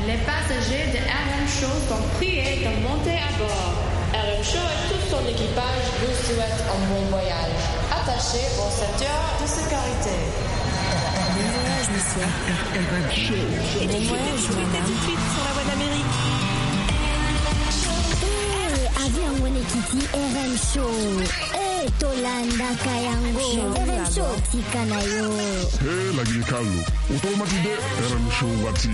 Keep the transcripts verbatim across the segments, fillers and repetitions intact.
Les passagers de R M Show sont priés de monter à bord. R M Show et tout son équipage vous souhaitent un bon voyage. Attachez vos ceintures de sécurité. Bon voyage, monsieur. R M Show. Et bon voyage, madame. Tout de suite sur la voie d'Amérique. Eh, avion wene kiti R M Show. Eh, tolanda kayango. R M Show tikana yo. Eh, lagi kalo. Automatide R M Show wati.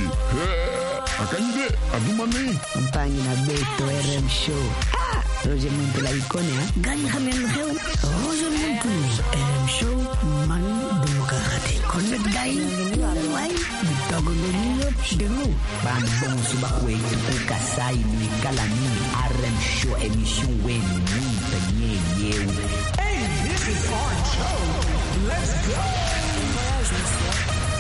Eh, akanyide adumane. Mpangi na beto R M Show. Ah, Roger Muntu la ikone ha. Gani hamen heu. Roger Muntu. R M Show man demokrate. Connect guy. Why? Bitago nyo demu. Ban bon suba kwe tu kasai ni kalani R M Show emission wen ni tanye yew. Hey, this is our show. Let's go. Bon voyage, monsieur.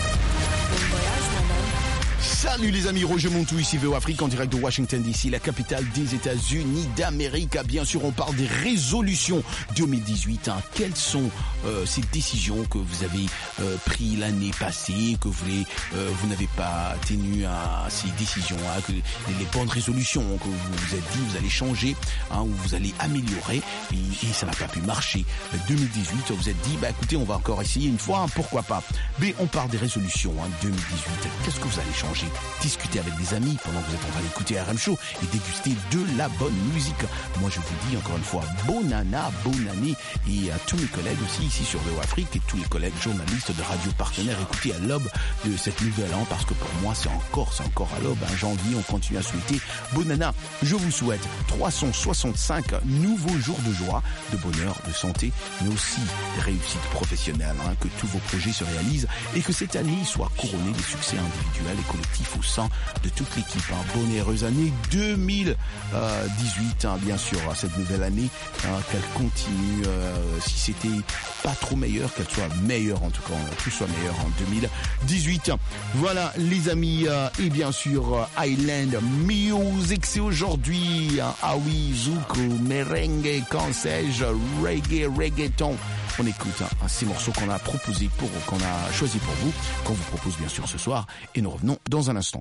Bon voyage, madame. Salut les amis, Roger Montou ici V O Afrique en direct de Washington D C, la capitale des États-Unis d'Amérique. Bien sûr, on parle des résolutions deux mille dix-huit. Hein. Quelles sont euh, ces décisions que vous avez euh, prises l'année passée, que vous, les, euh, vous n'avez pas tenu à ces décisions, hein, que les, les bonnes résolutions que vous vous êtes dit, vous allez changer, hein, ou vous allez améliorer, et, et ça n'a pas pu marcher. deux mille dix-huit, vous vous êtes dit, bah écoutez, on va encore essayer une fois, hein, pourquoi pas. Mais on parle des résolutions, hein, deux mille dix-huit. Qu'est-ce que vous allez changer? Discuter avec des amis pendant que vous êtes en train d'écouter R M Show et déguster de la bonne musique. Moi, je vous dis encore une fois, bonne année, bonne année, et à tous mes collègues aussi ici sur V O Afrique et tous les collègues journalistes de radio partenaires, écoutez à l'aube de cette nouvelle an, parce que pour moi, c'est encore, c'est encore à l'aube, hein, janvier, on continue à souhaiter bonne année. Je vous souhaite trois cent soixante-cinq nouveaux jours de joie, de bonheur, de santé, mais aussi de réussite professionnelle, hein, que tous vos projets se réalisent et que cette année soit couronnée de succès individuels et collectifs au sein de toute l'équipe. Hein. Bonne et heureuse année deux mille dix-huit, hein, bien sûr, cette nouvelle année, hein, qu'elle continue, euh, si c'était pas trop meilleur, qu'elle soit meilleure en tout cas, tout soit meilleur en deux mille dix-huit. Voilà les amis, euh, et bien sûr Island Music, c'est aujourd'hui, hein, ah oui, zouk, merengue, quand sais-je, reggae, reggaeton. On écoute hein, ces morceaux qu'on a proposés pour, qu'on a choisi pour vous, qu'on vous propose bien sûr ce soir, et nous revenons dans un instant.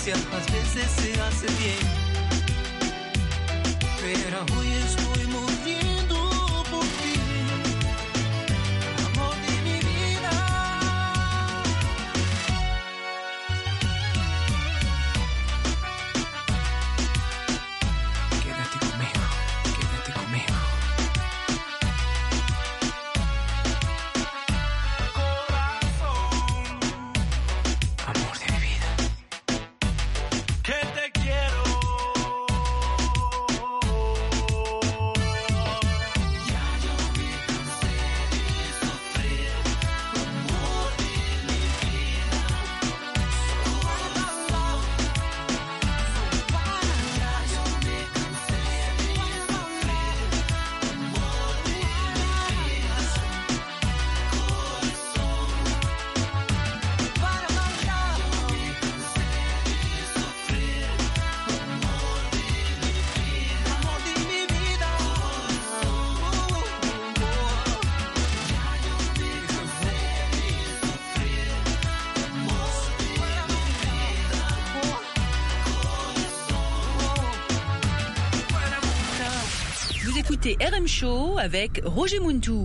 distancia a veces se hace bien, pero hoy estoy muriendo por ti, amor de mi vida. Quédate conmigo, quédate conmigo. Écoutez R M Show avec Roger Muntou.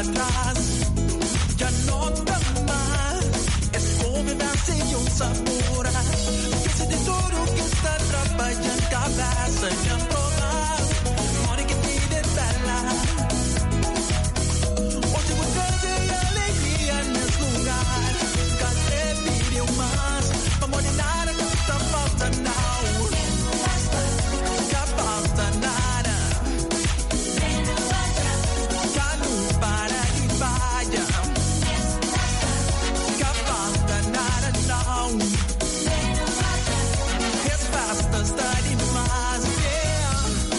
atrás. Ya no da más, es confiança e um sabor. Esquece de tudo que está trabalhando cabeça e a provar. Mora que te detala. Hoje vou trazer alegria nesse lugar. Cadê vídeo mais? Vamos de nada que está faltando não. Que falta nada. Já não para de falha. Que falta nada não. Resposta está demais, yeah.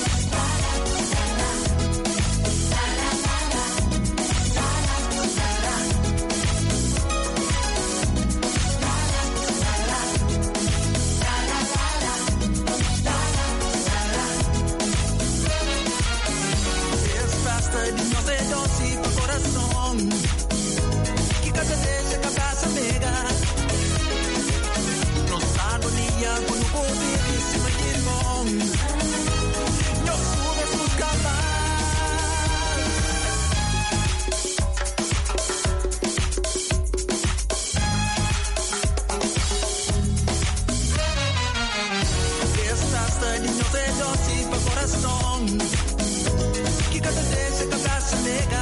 Resposta de nós é doce pro coração. Que cada vez a cabeça pega. Nossa agonia quando o poder em cima de irmão. Nós somos os capazes. Resposta de nós é doce pro coração. Que cada vez a cabeça pega.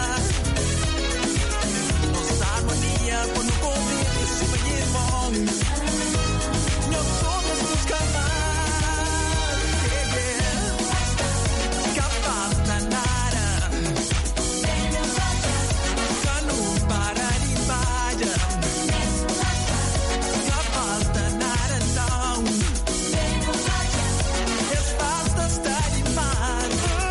Nossa agonia quando o poder em cima de irmão. Nós somos os capazes, yeah. Que falta nada. Já não para de falha. Que falta nada não. Resposta está demais.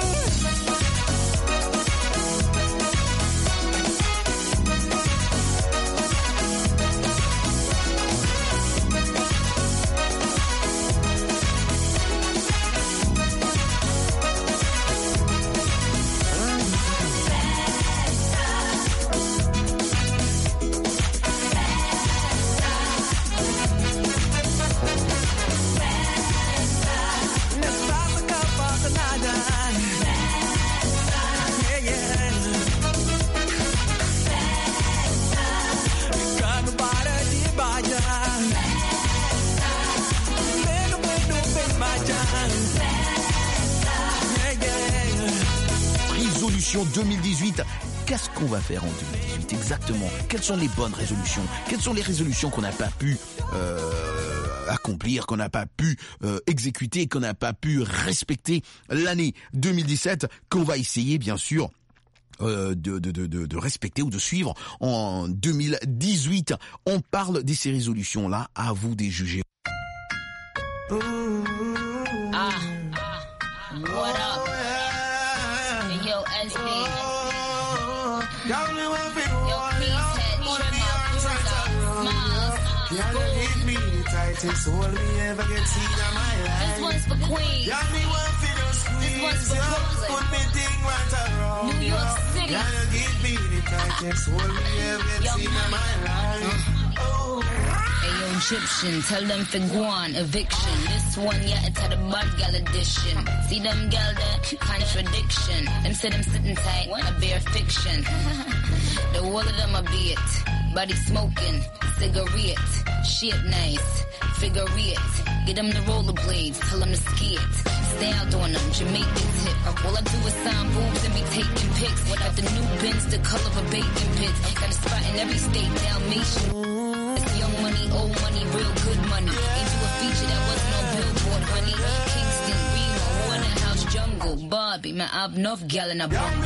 Resposta que falta nada. Yeah, yeah. Que não para de falhar. Menos, menos, bem falhar. Yeah, yeah. Résolution deux mille dix-huit. Qu'est-ce qu'on va faire en deux mille dix-huit exactement? Quelles sont les bonnes résolutions? Quelles sont les résolutions qu'on n'a pas pu euh, accomplir, qu'on n'a pas pu euh, exécuter, qu'on n'a pas pu respecter l'année deux mille dix-sept, qu'on va essayer bien sûr euh, de, de, de, de, de respecter ou de suivre en deux mille dix-huit. On parle de ces résolutions-là, à vous de juger. Ah, what up? Yo, S B. Yo, please head, trim out, tightest hold me ever get seen in my life. This one's for Queens. Yeah, me want to just squeeze. This one's for Brooklyn. Put me thing right around. New York City. Yeah, you give me the tightest hold me ever get seen in my life. Oh. Ayo, Egyptian, tell them for Guan, eviction. This one, yeah, it's had a bad gal edition. See them gal there, contradiction. Them say them sitting tight, a bare fiction. The whole of them a beat, body smoking, cigarette, shit nice, figure it. Get them the rollerblades, tell them to ski it. Stay out on them, Jamaican tip. All I do is sign boobs and be taking pics. Without the new bins, the color of bacon pits. Got a spot in every state, Dalmatian. It's young money, old money, real good money. Ain't do a feature that wasn't on Billboard, honey. Kingston, Remo, Waterhouse, Jungle, Barbie, man, I've enough gal in a bungle. Put me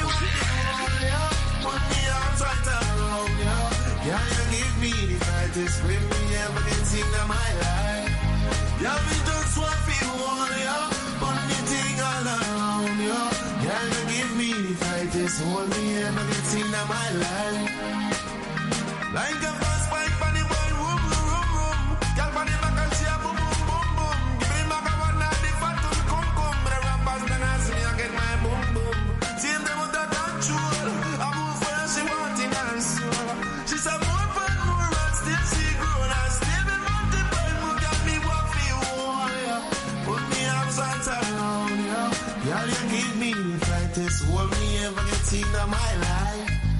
arms right around you. Yeah, you give me the tightest grip me ever get seen in my life. Yeah, me just want to hold you. Put me thing all around you. Yeah, you give me the tightest hold me ever get seen in my life. Like a fast bike on the world, room, room, room, room. Girl, on the back and she a boom, boom, boom, boom. Give me back a one and the fat one come, come. The rappers then ask me, I get my boom, boom. See them with that control. I move where she want in her soul. She said more fun, more run, still she grown. I still be multiple, who got me what feel warrior. Put me arms right around you. Girl, you give me the tightest hold me ever get seen in my life.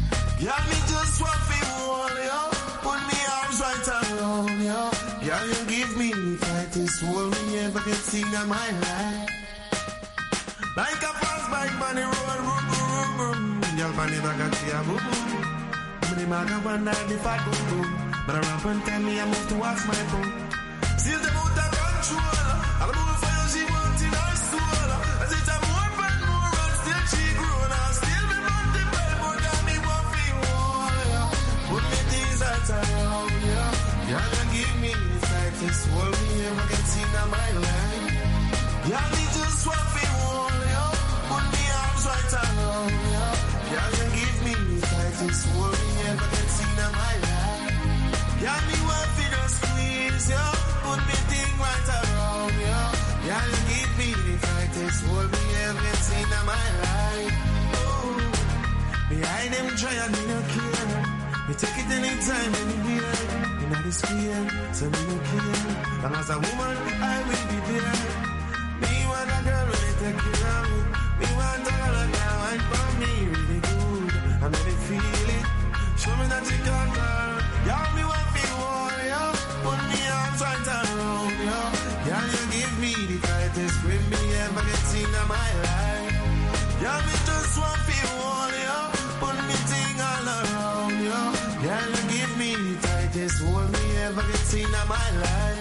Yeah, me just want to hold you. Put me arms right around you. Yeah, you give me the tightest hold me ever get seen in my life. Like a fast bike on the road, boom, boom, boom. Y'all find the back of the boom, boom. The maga one night the fat boom, boom. But I rap and tell me I must to watch my phone. Still the out of control. I'll move for you, she wants in her soul. As it's a more and more, and still she grown. I'll still be multiple, but I me want to hold. Put me things right around you. You can give me the tightest hold me ever get seen in my life. Yeah, me just want to hold you. Put me arms right around you. Yeah, you give me the tightest hold me ever get seen in my life. Yeah, me want to just squeeze you. Put me thing right around you. Yeah, you give me the tightest hold me ever get seen in my life. Oh, behind them try and me no care. Me take it anytime, anywhere. You know the square, so me no care. Long as a woman, I will be there. Me want a girl really take care of me. Me want a girl that wine for me really good. I make me feel it. Show me that you can girl. Yeah, me want to hold you. Put me arms right around you. Yeah, you give me the tightest grip me ever get seen in my life. Yeah, me just want to hold you. Put me thing all around you. Yeah, you give me the tightest hold me ever get seen in my life.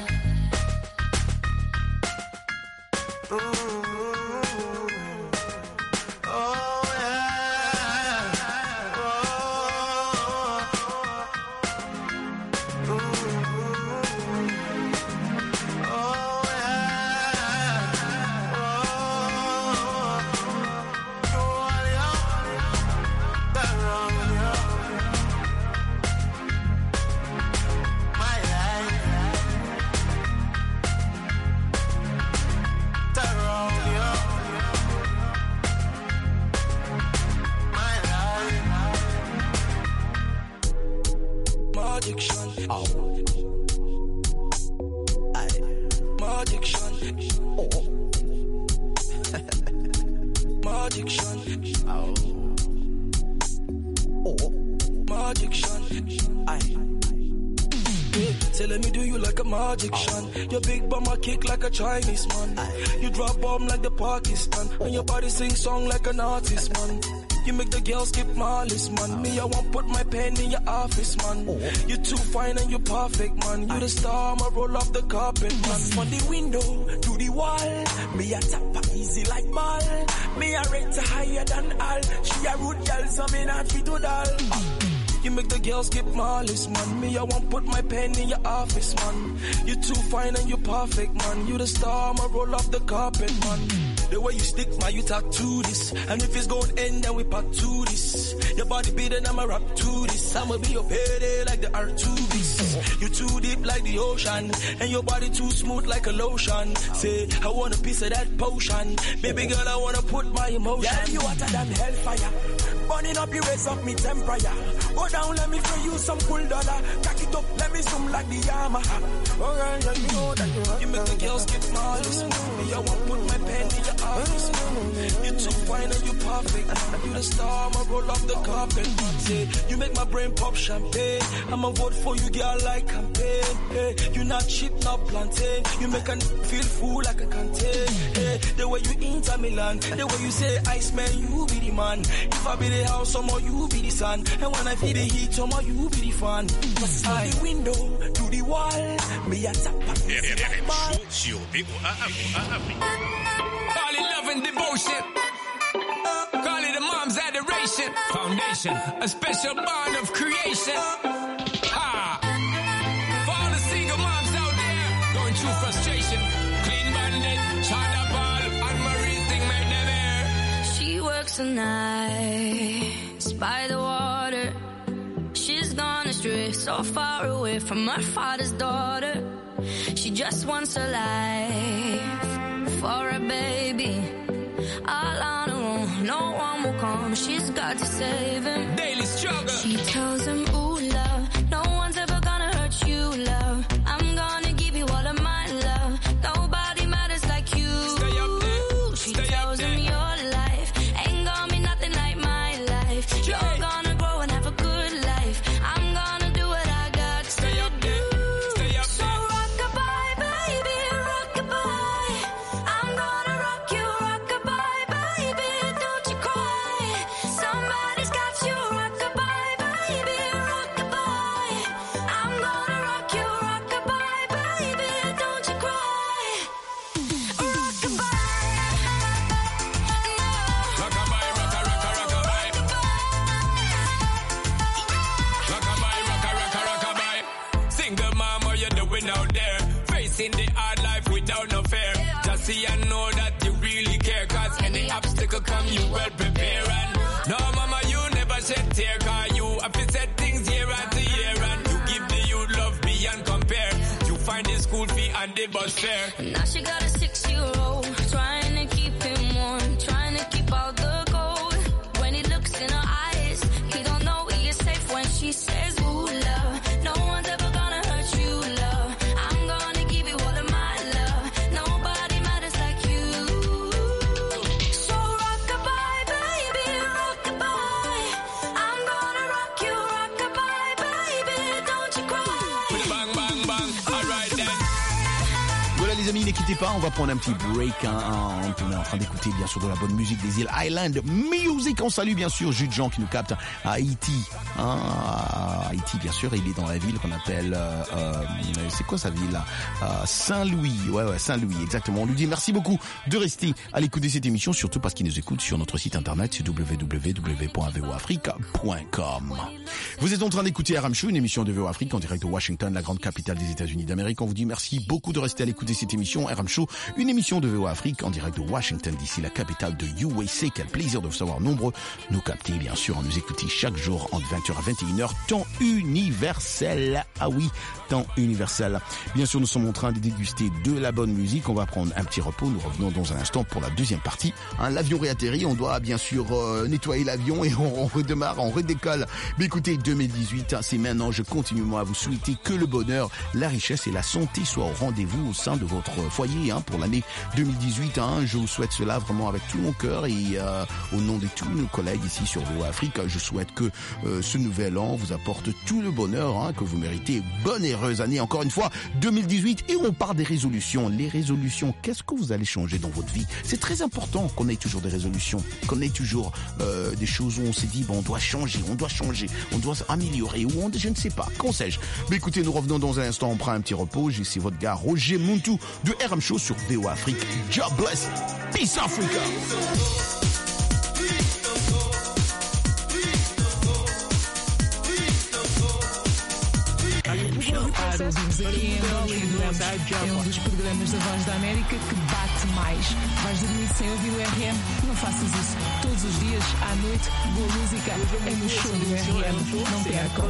Ooh. Your big bummer kick like a Chinese man. You drop bomb like the Pakistan. And your body sing song like an artist, man. You make the girls skip malice, man. Me, I won't put my pen in your office, man. You too fine and you perfect, man. You the star, I'ma roll off the carpet, man. From the window to the wall, me a tap easy like ball. Me a rate higher than all. She a rude girl, so me not fit to doll. You make the girls skip malice, man. Me, I won't put my pen in your office, man. You too fine and you perfect, man. You the star, I'ma roll off the carpet, man. The way you stick, man, you talk to this. And if it's gon' end, then we part to this. Your body beating, I'ma rap to this. I'ma be your payday like the R two Bs. You too deep like the ocean. And your body too smooth like a lotion. Say, I want a piece of that potion. Baby girl, I wanna put my emotion. Yeah, you hotter than hellfire. Burning up, you raise up me temperature. Go down, let me throw you some cool dollar. Cock it up, let me zoom like the Yamaha. Alright, let me know that you want. You make the girls get malice. Me, I won't put my pen in your office. You too fine and you perfect. You the star, I'ma roll off the carpet. Say, you make my brain pop champagne. I'ma vote for you, girl, like campaign. Hey, you not cheap, not plantain. You make a feel full like a canteen. Hey, the way you enter Milan, the way you say, Iceman, you be the man. If I be the house, somehow you be the sun. And when I feel the heat, somehow you be the fan. Cause from the window to the wall, me a tap a piece of my ball. Call it love and devotion. Call it a mom's adoration. Foundation, a special bond of creation. Ha! For all the single moms out there going through frustration. Clean Bandit, China Ball, and Marie thing made them air. She works the nights by the water. She's gone astray, so far away from her father's daughter. She just wants a life for a baby. All on her own, no one will come. She's got to save him. Daily struggle. She tells him, ooh, love, no one's ever gonna hurt you, love. I'm gonna give you all of my love. Nobody matters like you. Stay up there. She Stay tells up him there. your life ain't gonna be nothing like my life. You're gonna grow and have a good facing the hard life without no fear. Just see and know that you really care, cause any obstacle come, you well prepare. And no, mama, you never shed tear, cause you have to set things year after year. And you give the youth love beyond compare. You find the school fee and the bus fare. Now she got a six-year-old, trying to keep him warm, trying to keep out the cold. When he looks in her eyes, he don't know he is safe when she says, ooh, love, no one's ever gonna hurt you, love. I'm gonna give you all of my love. Nobody matters like you. So rock-a-bye, baby, rock-a-bye. I'm gonna rock you, rock-a-bye, baby, don't you cry. Bang, bang, bang, alright then. Voilà les amis, ne quittez pas, on va prendre un petit break. Hein, hein, on est en train d'écouter bien sûr de la bonne musique des îles Island Music. On salue bien sûr Jude Jean qui nous capte à Haïti. Hein, à Haïti bien sûr, il est dans la ville qu'on appelle, euh, euh, c'est quoi sa ville là euh, Saint-Louis, ouais ouais Saint-Louis exactement. On lui dit merci beaucoup de rester à l'écoute de cette émission, surtout parce qu'il nous écoute sur notre site internet c'est w w w point v o afrique point com. Vous êtes en train d'écouter R M Show, une émission de V O Afrique en direct de Washington, la grande capitale des États-Unis d'Amérique. On vous dit merci beaucoup de rester à l'écoute de cette émission R M Show, une émission de V O Afrique en direct de Washington D C, la capitale de U S A. Quel plaisir de vous savoir nombreux nous capter bien sûr, en nous écouter chaque jour entre vingt heures à vingt et une heures, temps universel. Ah oui, temps universel. Bien sûr, nous sommes en train de déguster de la bonne musique. On va prendre un petit repos. Nous revenons dans un instant pour la deuxième partie. Hein, l'avion réatterrit. On doit bien sûr euh, nettoyer l'avion et on, on redémarre, on redécolle. Mais écoutez, deux mille dix-huit, hein, c'est maintenant. Je continue moi à vous souhaiter que le bonheur, la richesse et la santé soient au rendez-vous au sein de votre foyer hein, pour l'année deux mille dix-huit. Hein. Je vous souhaite cela vraiment avec tout mon cœur et euh, au nom de tous nos collègues ici sur V O Afrique, je souhaite que euh, ce nouvel an vous apporte tout le bonheur hein, que vous méritez. Bonne et heureuse année encore une fois deux mille dix-huit. Et on parle des résolutions. Les résolutions, qu'est-ce que vous allez changer dans votre vie? C'est très important qu'on ait toujours des résolutions, qu'on ait toujours euh, des choses où on s'est dit bon, on doit changer, on doit changer, on doit s'améliorer ou on, je ne sais pas, qu'en sais-je. Mais écoutez, nous revenons dans un instant, on prend un petit repos. J'ai votre gars Roger Muntu de R M Show sur V O Afrique. God bless, peace Africa. Ouvimos aqui em Angola e durante é um dos programas da Voz da América que bate mais. Vais dormir sem ouvir o R M? Não faças isso. Todos os dias, à noite, boa música é no show do R M. Não percam.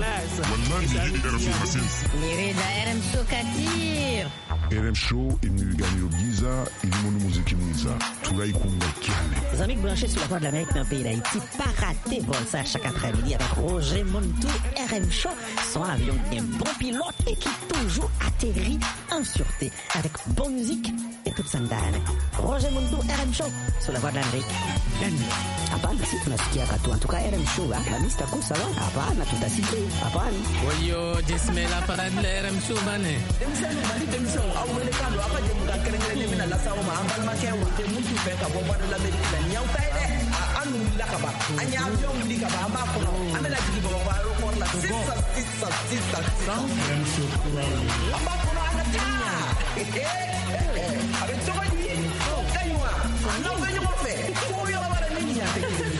Mirida R M Show Katir. R M Show imniganyiro byiza irimo n'umuziki mwiza turayikunda cyane. Les amis branchés sur la Voix de l'Amérique dans le pays d'Haïti, pas rater bon ça chaque après-midi avec Roger Muntu. R M Show, son avion bien bon pilote et qui toujours atterrit en sûreté avec bonne musique et toute sa ndani. Roger Muntu, R M Show sur la Voix de l'Amérique. Hapana, si tunasikia katu. En tout cas, R M Show, la lista kusa wa. Hapana, tutasikia. Hapana. Oyo, jismela para de R M Show bane. Demsano, mali demsano. Awele kando, apa jemu ka kerengere mina la sawo ma ambal ma kewa. Te muntu fe ka bo Voix de l'Amérique la nyau tay de. Anu la ka ba. Anya avion li ka ba amba ko no. Amela jigi bo ba ro ko la sisa sisa sisa. R M Show kura. Amba ko no ana ta. Eh eh. Avec toi ni. Kaywa. Non venyo mo fe. Ko yo la bara ni ya.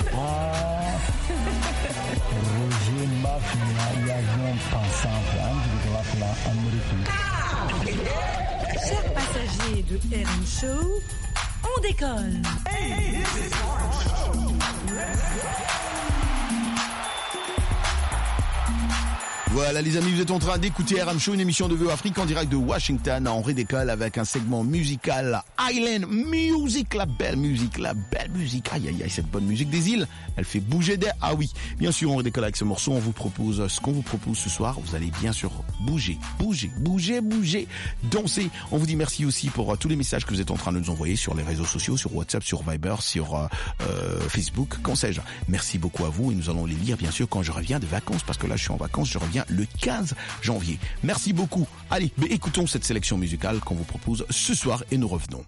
Roger Mafia et avion pensant de la Amérique. Chers passagers de R M Show, on décolle. Hey, this is our show. Voilà les amis, vous êtes en train d'écouter R M Show, une émission de V O Afrique en direct de Washington, en redécolle avec un segment musical Island Music, la belle musique, la belle musique. Aïe aïe aïe, cette bonne musique des îles, elle fait bouger des... Ah oui, bien sûr on redécolle avec ce morceau, on vous propose ce qu'on vous propose ce soir, vous allez bien sûr bouger, bouger, bouger, bouger, danser. On vous dit merci aussi pour uh, tous les messages que vous êtes en train de nous envoyer sur les réseaux sociaux, sur WhatsApp, sur Viber, sur uh, euh, Facebook, qu'en sais-je. Merci beaucoup à vous et nous allons les lire bien sûr quand je reviens de vacances, parce que là je suis en vacances, je reviens le quinze janvier. Merci beaucoup. Allez, mais écoutons cette sélection musicale qu'on vous propose ce soir et nous revenons.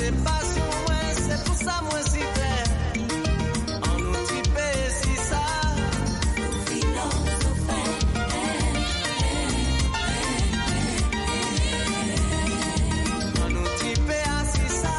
c'est passion, ouais, c'est pour ça, moi, si clair. En nous triper, si ça. En nous triper, si ça.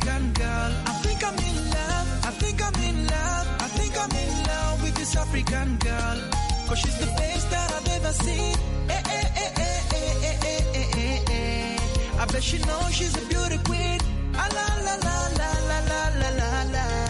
African girl. I think I'm in love, I think I'm in love, I think I'm in love with this African girl. Cause she's the best that I've ever seen. Eh, eh, eh, eh, eh, eh, eh, eh, eh, eh. I bet she knows she's a beauty queen. Ah, la, la, la, la, la, la, la, la,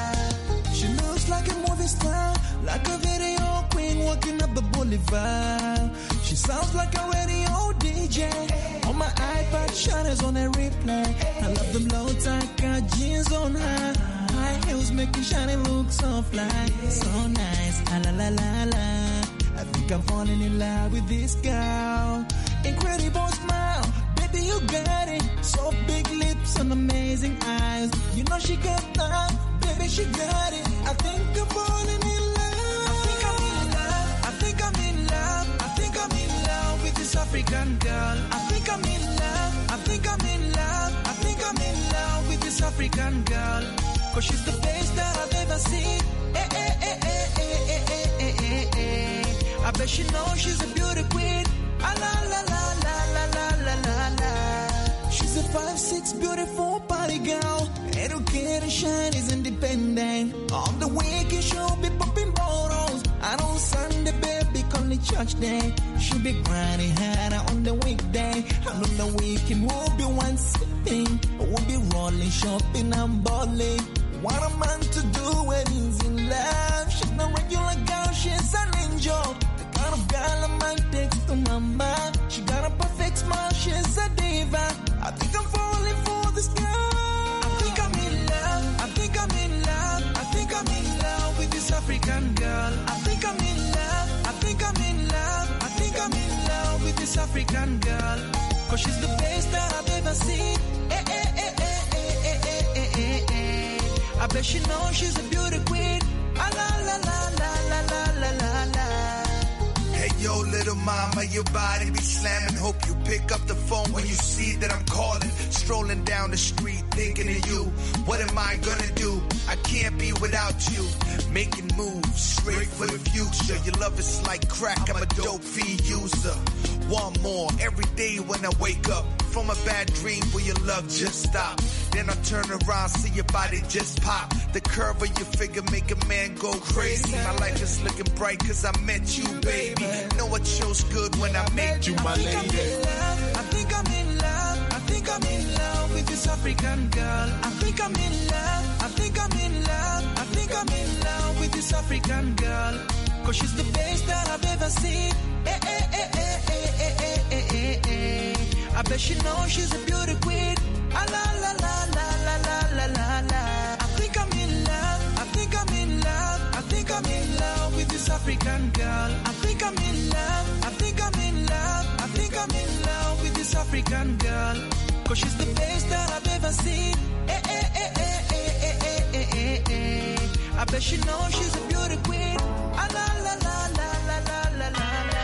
la. She looks like a movie star, like a video queen walking up the boulevard. She sounds like a radio D J. On my iPad, shutters on a replay. I love them low tight, got jeans on her. High heels making shiny look so fly. So nice, ah, la la la la. I think I'm falling in love with this girl. Incredible smile, baby you got it. So big lips and amazing eyes. You know she got love, baby she got it. I think I'm falling in love. I think I'm in love. I think I'm in love. I think I'm in love with this African girl. I think I'm in love. I think I'm in love. I think I'm in love with this African girl. Cause she's the best that I've ever seen. Eh, eh, eh, eh, eh, eh, eh, eh, eh, eh. I bet she knows she's a beauty queen. Ah, la, la, la, la, la, la, la, la, la. She's a five six beautiful body girl. Educated, shine, is independent. On the weekend, she'll be popping bottles. And on Sunday, baby, on the church day. She'll be grinding harder on the weekday. And on the weekend, we'll be one sipping. We'll be rolling, shopping, and balling. What a man to do when he's in love. She's not regular girl, she's an angel. The kind of girl a man takes to mama. She got a perfect smile, she's a diva. I think I'm falling for this girl. I think I'm in love, I think I'm in love, I think I'm in love with this African girl. I think I'm in love, I think I'm in love, I think I'm in love with this African girl. Cause she's the best that I've ever seen. Eh, eh, eh, eh, eh, eh, eh, eh, eh, eh. I bet she knows she's a beauty queen. Ah, la, la, la, la, la, la, la, la, la. Hey, yo, little mama, your body be slamming. Hope you pick up the phone when you see that I'm calling. Strolling down the street, thinking of you. What am I gonna do? I can't be without you. Making moves, straight for the future. Your love is like crack, I'm a dope feed user. One more, every day when I wake up. From a bad dream where your love just stopped. Then I turn around, see your body just pop. The curve of your figure make a man go crazy. My life is looking bright cause I met you, baby. Know it shows good when I make you my lady. I think I'm in love, I think I'm in love with this African girl. I think I'm in love, I think I'm in love, I think I'm in love with this African girl. Cause she's the best that I've ever seen. Eh, eh, eh, eh, eh, eh, eh, eh, eh, eh. I bet she knows she's a beauty queen. Ah, la, la, la, la, la, la, la, la, la. I think I'm in love, I think I'm in love, I think I'm in love with this African girl. I think I'm in love, I think I'm in love, I think I'm in love with this African girl. Cause she's the best that I've ever seen. Eh, eh, eh, eh, eh, eh, eh, eh, eh, eh. I bet she knows she's a beauty queen. Ah, la, la, la, la, la, la, la, la, la.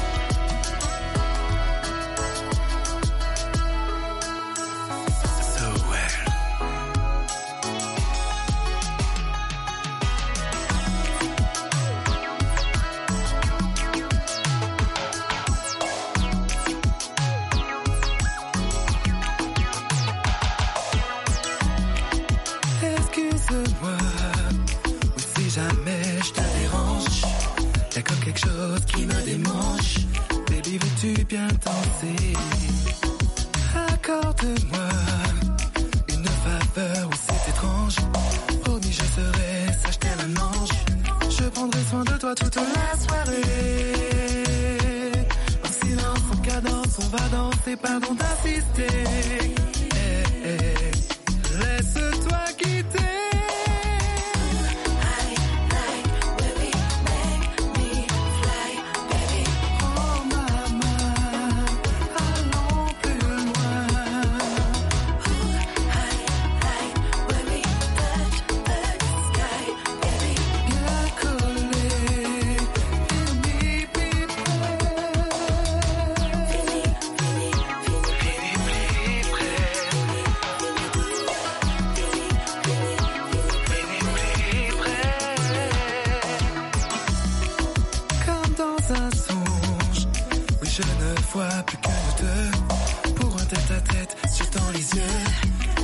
Excuse-moi, oui si jamais je te dérange, y'a comme quelque chose qui me démange. Baby, veux-tu bien danser? Accorde-moi une faveur où c'est étrange. Promis, je serai sage tel un ange. Je prendrai soin de toi toute la soirée. En silence, en cadence, on va danser, pardon d'insister. Hey, hey. Laisse-toi quitter.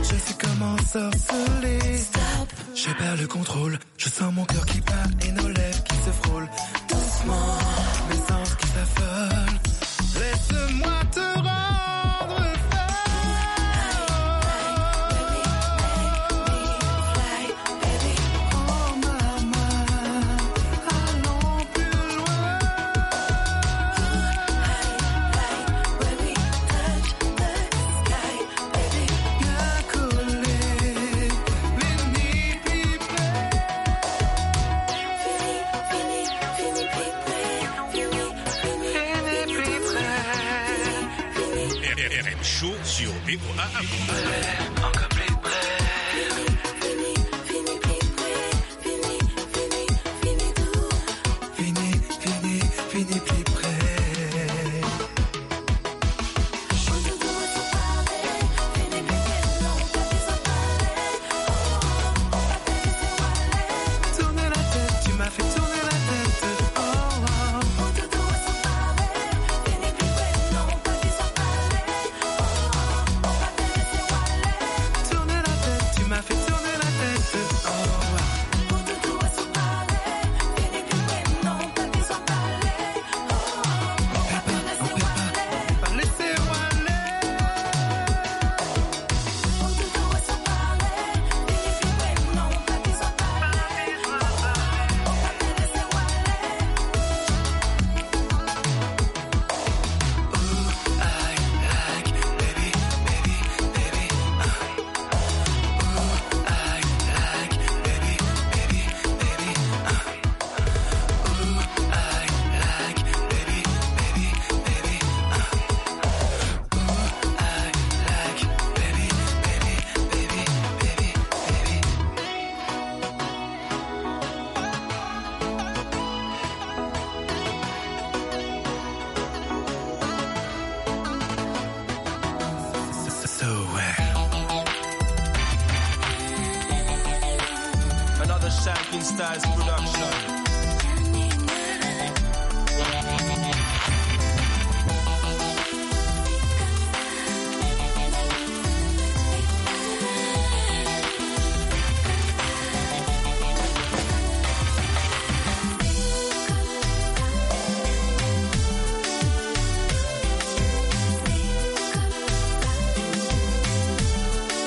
Je suis comme ensorcelé. Je perds le contrôle, je sens mon cœur qui bat et nos lèvres qui se frôlent. Doucement, mes sens qui s'affolent. Laisse-moi te rendre Show sur B O A A. Encore plus près. Fini, fini, fini plus près. Tourner la tête, tu m'as fait tourner la tête. Oh, oh. Shanking Styles production.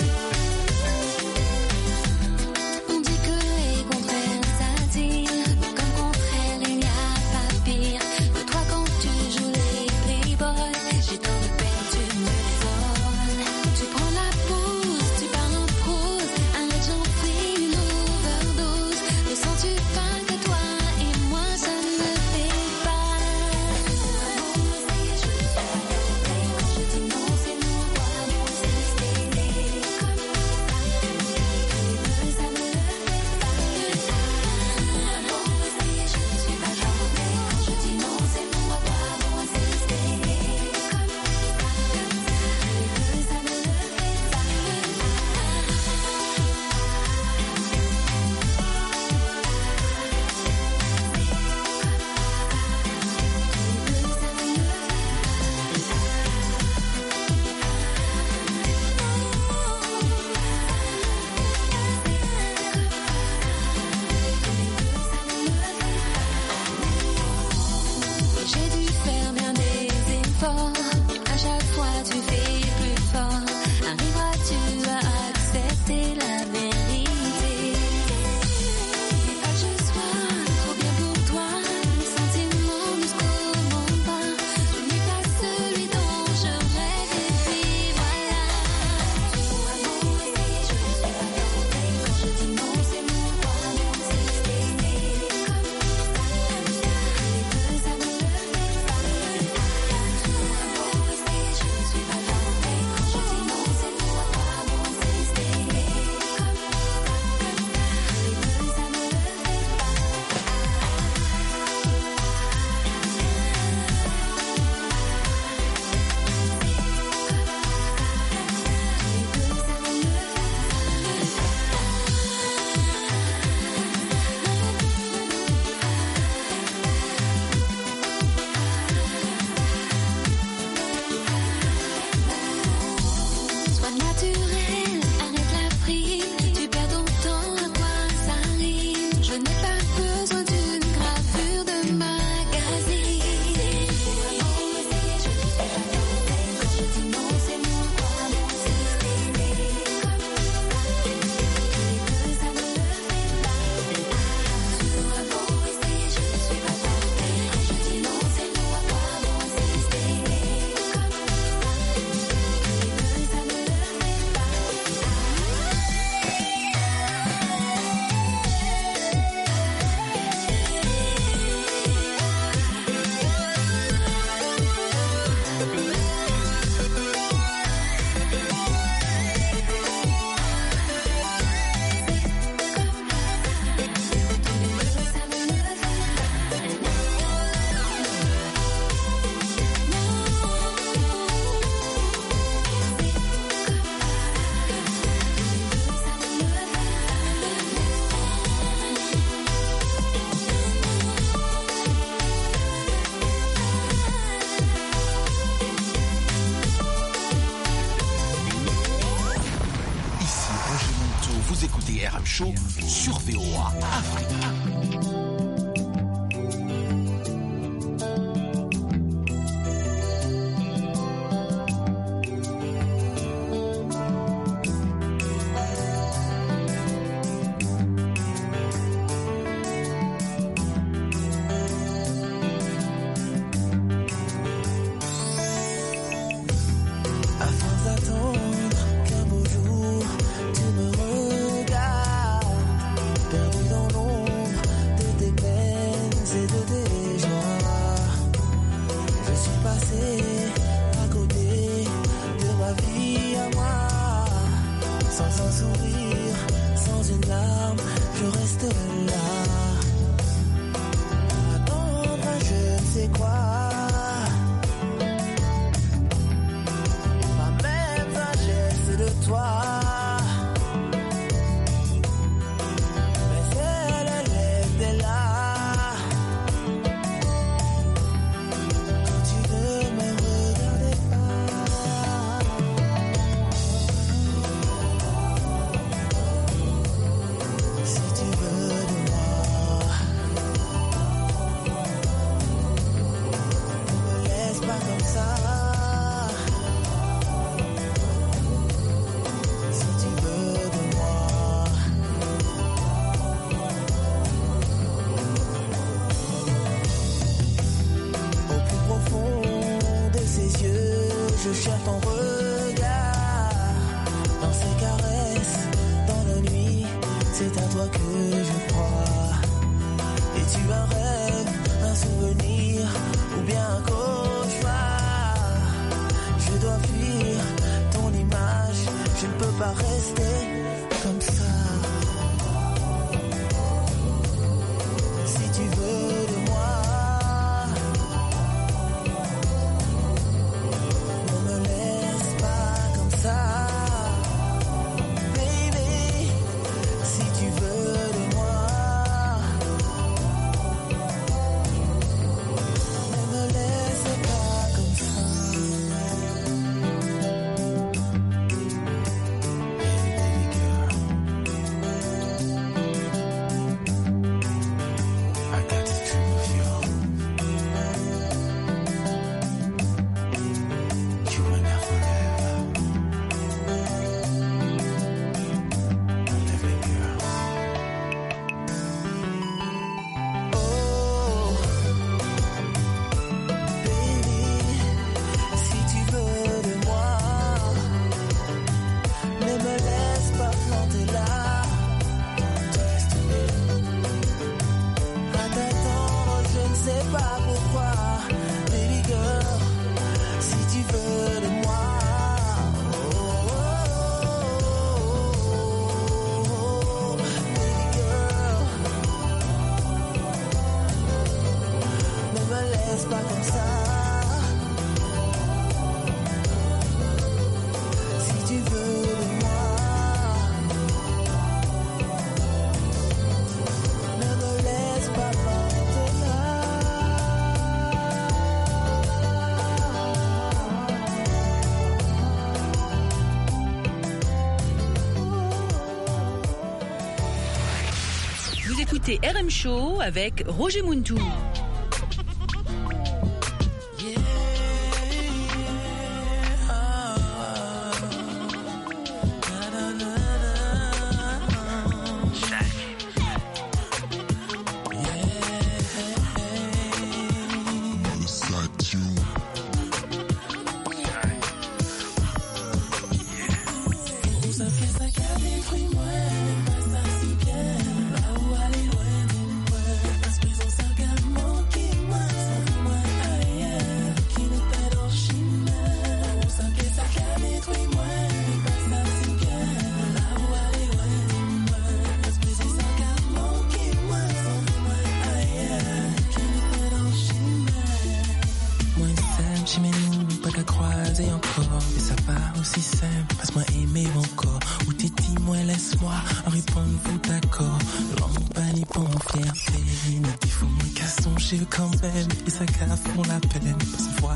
On dit que les contraires s'attirent. Show sur V O A Afrique. Écoutez R M Show avec Roger Muntu.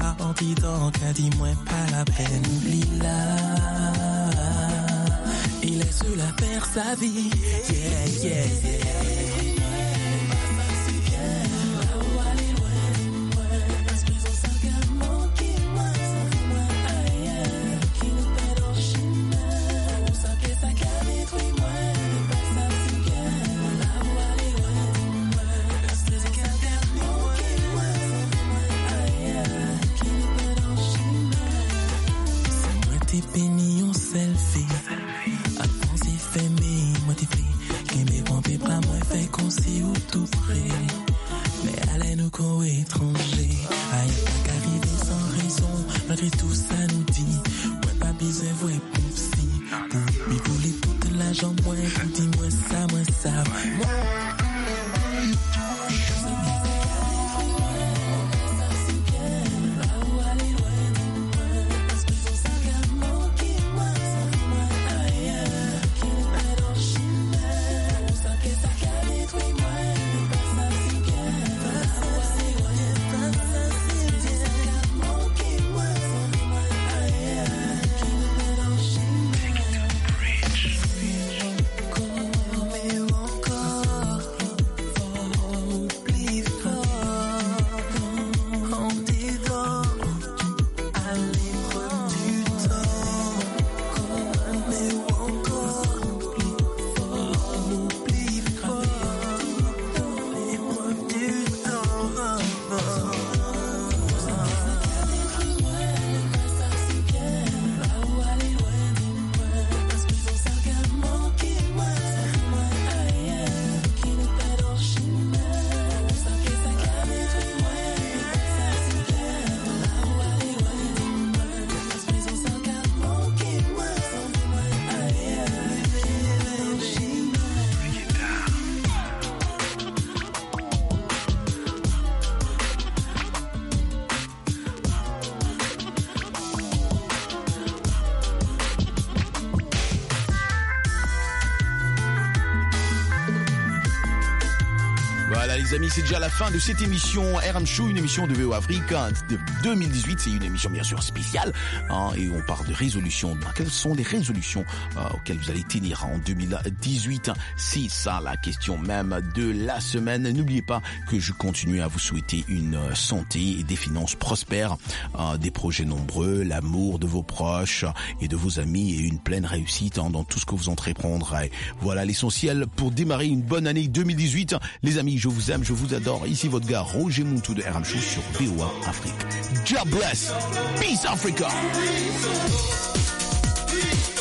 Dis-moi pas la peine, oublie-la. Et il est seul à faire sa vie. Yeah, yeah, yeah. Béni on selfie, avant si fait mais moi t'y fait, qui me prend pis bras moi fait qu'on s'y ou tout près, mais allez nous qu'on étranger, aïe pas qu'arriver sans raison, malgré tout ça nous dit, ouais pas besoin vrai pour si, pour lui voler toute l'argent moi, pour dire moi ça, moi ça, moi. Les amis, c'est déjà la fin de cette émission R M Show, une émission de V O Afrique hein, de deux mille dix-huit. C'est une émission bien sûr spéciale hein, et on parle de résolutions. Quelles sont les résolutions euh, auxquelles vous allez tenir en deux mille dix-huit? C'est ça la question même de la semaine. N'oubliez pas que je continue à vous souhaiter une santé et des finances prospères, euh, des projets nombreux, l'amour de vos proches et de vos amis et une pleine réussite hein, dans tout ce que vous entreprendrez. Voilà l'essentiel pour démarrer une bonne année deux mille dix-huit. Les amis, je vous aime, je vous adore. Ici votre gars Roger Muntu de R M Show sur V O A Afrique. God bless. Peace Africa.